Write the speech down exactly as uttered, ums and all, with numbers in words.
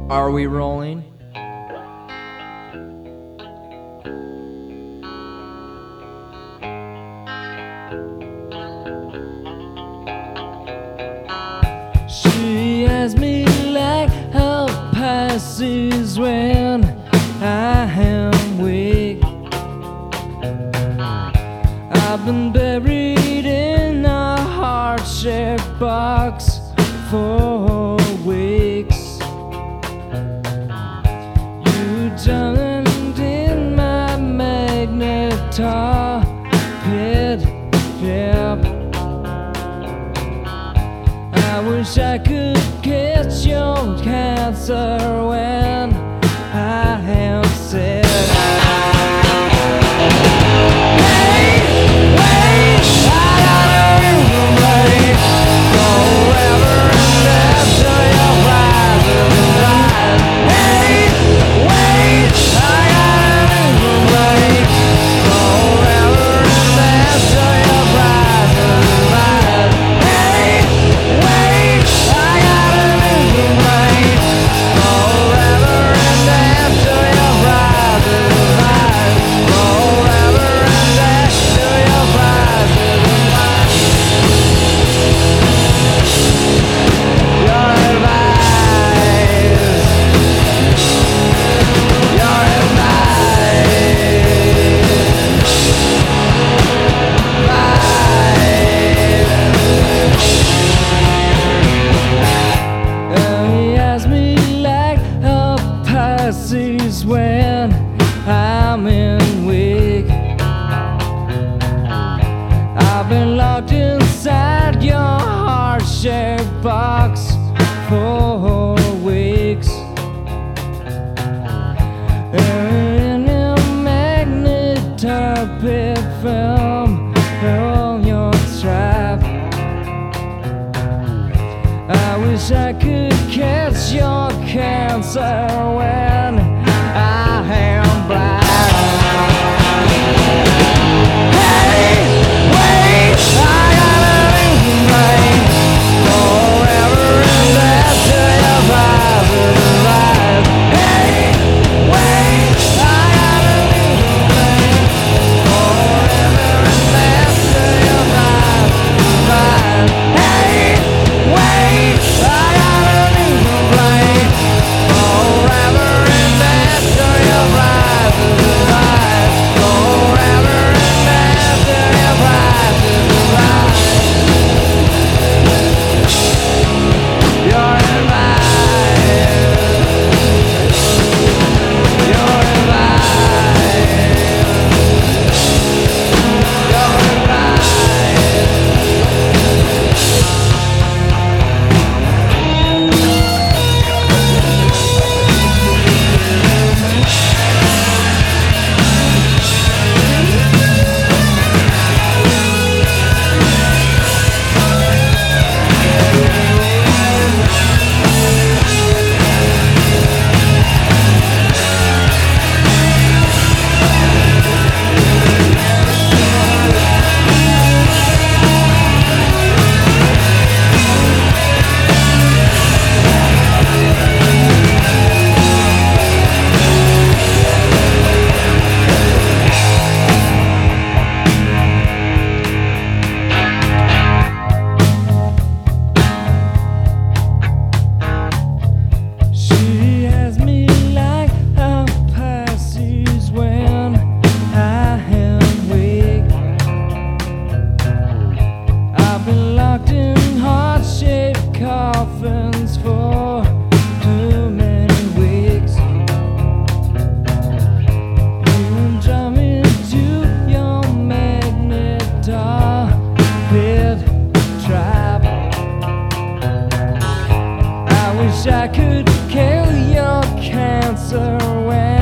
Are we rolling? She has me like how passes when I am weak. I've been buried in a heart-shaped box for weeks. You jumped in my magnetar pit, yep. I wish I could catch your cancer when I am sick. When I'm in weak, I've been locked inside your heart-shaped box for weeks. In a magnetar pit film on your strap. I wish I could catch your cancer when I am black. Hey, wait, I gotta remain forever and after your positive life. Hey, wait, I gotta remain forever and after your positive life. Hey, wait, I gotta remain forever and after your positive life. Forever and after your positive life. You're alive. You're alive. You're coffins for too many weeks. You drive me to your magnetar pit trap. I wish I could kill your cancer when